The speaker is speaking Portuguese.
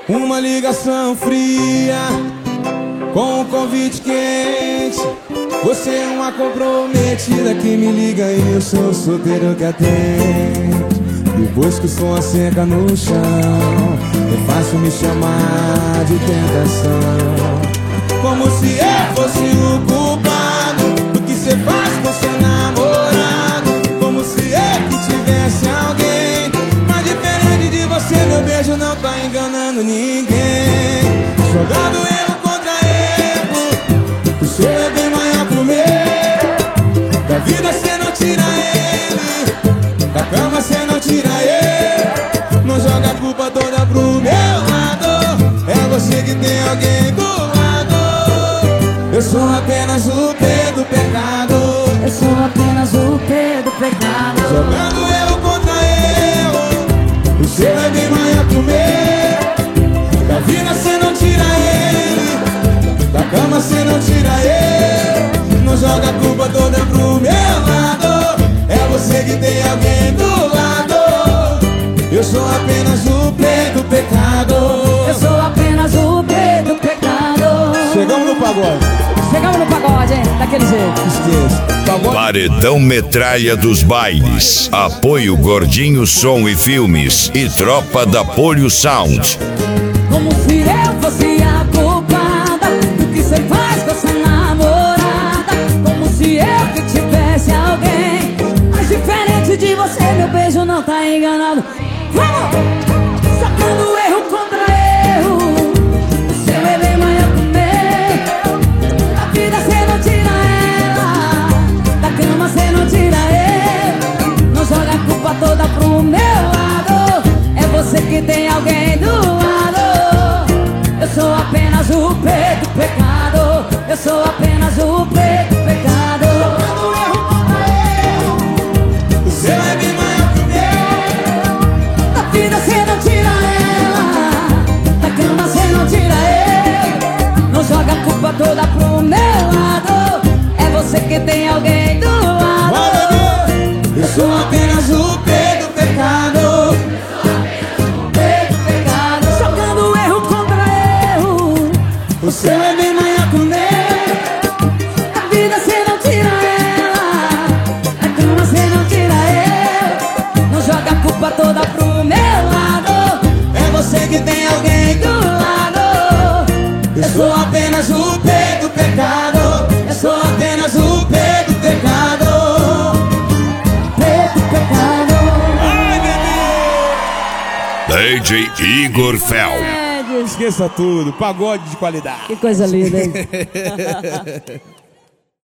Uma ligação fria com um convite quente. Você é uma comprometida que me liga e eu sou o solteiro que atende. Depois que o som seca no chão, é fácil me chamar de tentação. Como se eu fosse o culpado do que cê faz com seu namorado. Como se eu que tivesse alguém. Mas diferente de você, meu beijo não tá enganando ninguém. Jogando erro contra erro, o seu é bem maior que o meu. Da vida cê não tira ele, da cama cê não tira ele. Não joga a culpa toda pro meu lado. É você que tem alguém do lado. Eu sou apenas o P do pecado. Eu sou apenas o P do pecado. Jogando erro contra erro, o seu é bem maior que o meu. Da vida cê não tira ele, da cama cê não tira ele. Não joga a culpa toda pro meu lado. É você que tem alguém do lado. Eu sou apenas o P do pecado. Eu sou apenas o P do pecado. Chegamos no pagode. Chegamos no pagode, hein? Daquele jeito. Esqueça. Pagode. Paredão Metralha dos Bailes. Apoio Gordinho Som e Filmes e Tropa da Polio Sound. Como se eu fosse a culpada do que cê faz com essa namorada. Como se eu que tivesse alguém. Mas diferente de você, meu beijo não tá enganado. Vamos! Sacando erro contra erro, o seu é bem maior que o meu. Da vida cê não tira ela, da cama cê não tira ele. Não joga a culpa toda pro meu lado. É você que tem alguém do lado. Eu sou apenas o P do pecado. Eu sou apenas o P do pecado. Sacando erro contra erro, O seu é bem maior que o meu. da vida cê não tira ela, da cama cê não tira ele. Não joga a culpa toda pro meu lado. É você que tem alguém do lado. Vai, bebê. Eu sou apenas o P do pecado. P do pecado. Jogando erro contra erro, O seu é bem maior que o meu. da vida cê não tira ela, da cama cê não tira ele. Não joga a culpa toda pro meu lado. É você que tem alguém do lado. Eu sou apenas o P do pecado. Eu sou apenas o P do pecado. P do pecado. Ai, bebê. DJ Igor Fel. É, Esqueça tudo, pagode de qualidade. que coisa linda, hein?